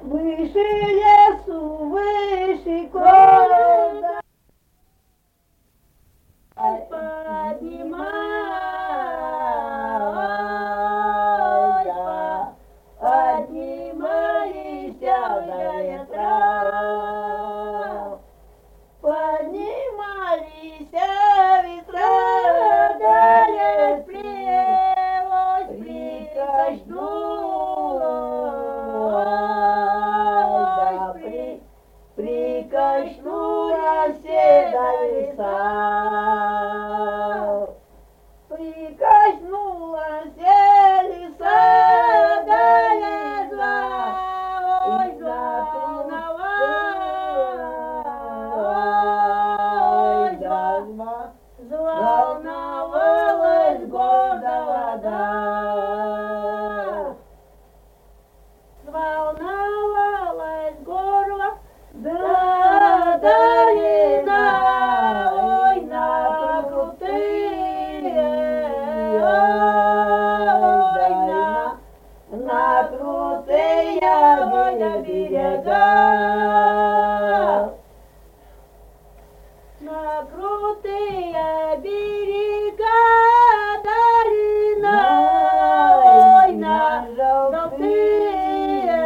Выше лесу, выше города, поднимались до ветра, поднимались ветра, далее плелось, прикоснулась седа лиса, прикоснулась лиса, далее взволновалась гордо вода, взволновалась горло, да долина, ой, на крутые, ой, на крутые берега, на крутые берега долина, ой, на желтые,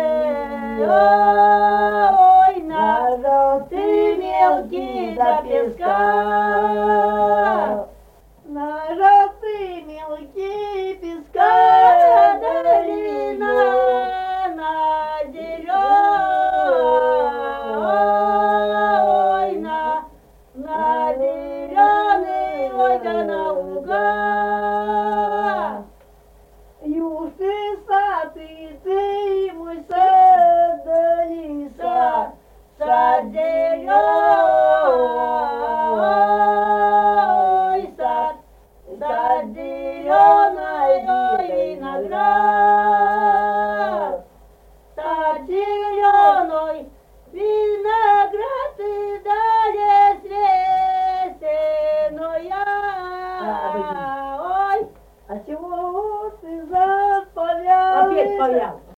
ой, на желтые мелкие до песка, на желтые мелкие песка долина, на зеленый, на зеленый, ой, да на луга. Южный сад, и ты, мой сад, да лиса, сад зеленый, сад зеленый, ой, виноград, сад зеленый, виноград, и далее свесеная, ой, а чего ты запалял? Опять повял.